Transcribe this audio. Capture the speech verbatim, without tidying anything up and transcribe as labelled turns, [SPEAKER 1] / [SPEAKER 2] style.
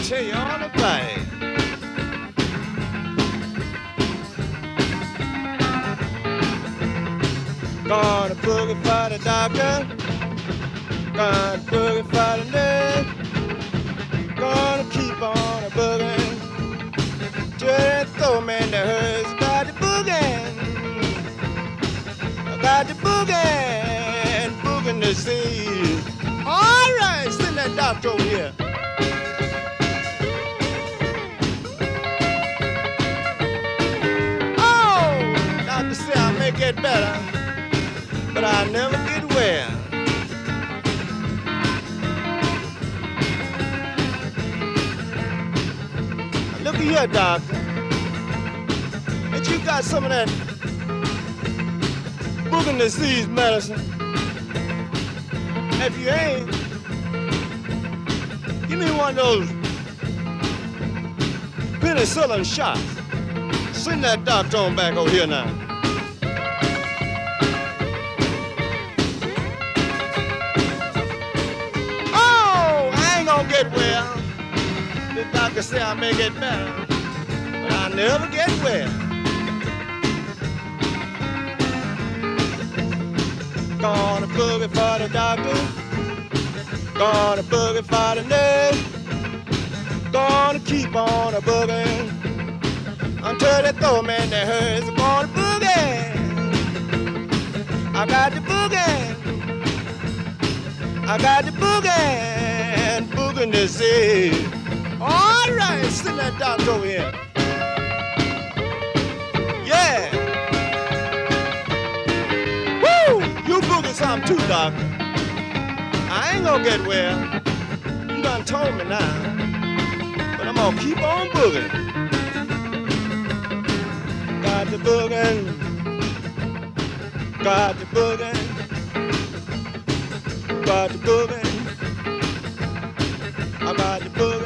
[SPEAKER 1] tell you all about it. Gonna boogie for the doctor, gonna boogie for the nurse, gonna keep on a booging till that throw man that hurts. Got the booging, I got the booging, booging disease. All right, send that doctor over here. Oh, doctor say I may get better, but I never get well. Look at here, doctor. Ain't you got some of that booging disease medicine? If you ain't, give me one of those penicillin shots. Send that doctor on back over here now. Get well. The doctor say I may get better, but I never get well. Gonna boogie for the doctor, gonna boogie for the nurse, gonna keep on a booging until they throw man that hurts. Gonna boogie, I got the boogie, I got the boogie. Booging disease. All right, send that doctor over here. Yeah. Woo! You boogie something too, doctor. I ain't gonna get well. You done told me now. But I'm gonna keep on booging. Got the booging. Got the booging. Got the booging. I got the booging.